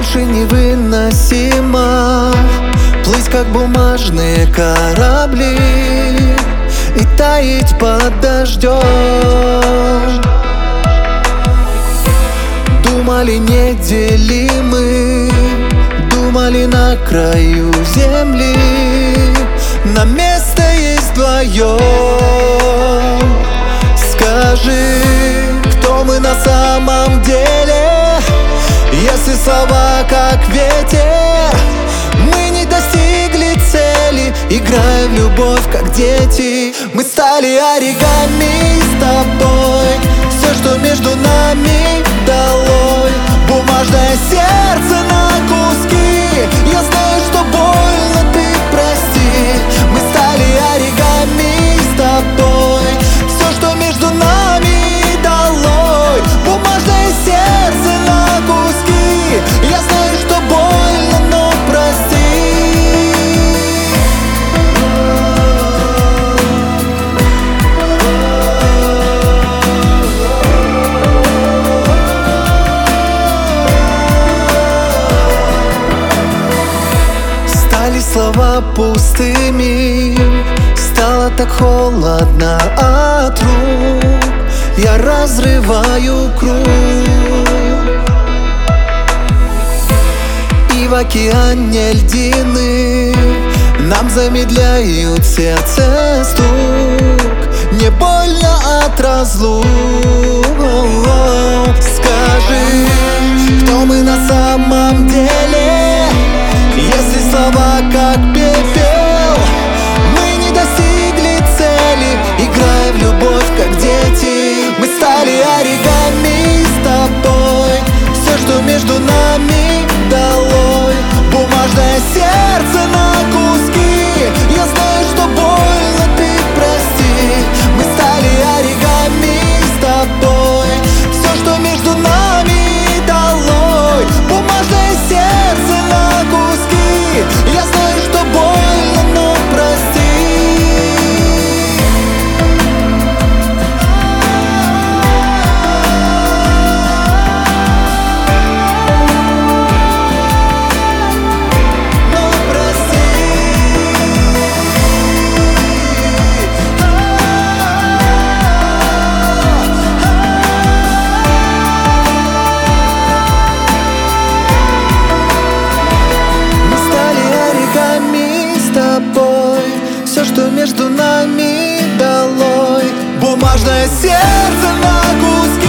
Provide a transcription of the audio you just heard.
больше невыносимо плыть, как бумажные корабли, и таять под дождем. Думали, неделимы, думали, на краю земли нам место есть вдвоем. Скажи, кто мы на самом деле, если слова как ветер? Мы не достигли цели, играя в любовь как дети. Мы стали оригами с тобой, все, что между нами, долой. Бумажное сердце на куски, я знаю, что больно, ты прости. Мы стали оригами с тобой, все, что между нами, долой. Бумажное сердце на куски, я знаю, что больно, но прости. Стали слова пустыми, стало так холодно от рук, я разрываю круг. И в океане льдины нам замедляют сердце стук. Мне больно от разлук. Скажи, кто мы на самом деле, если слова как пепел? Мы не достигли цели, играя в любовь как дети. Мы стали оригами с тобой, все, что между нами, долой. Бумажное сердце на куски, я знаю, что больно, ты прости. Мы стали оригами с тобой, все, что между нами, долой. Бумажное сердце на куски, я знаю, что больно, но прости. Все, что между нами, долой. Бумажное сердце на куски.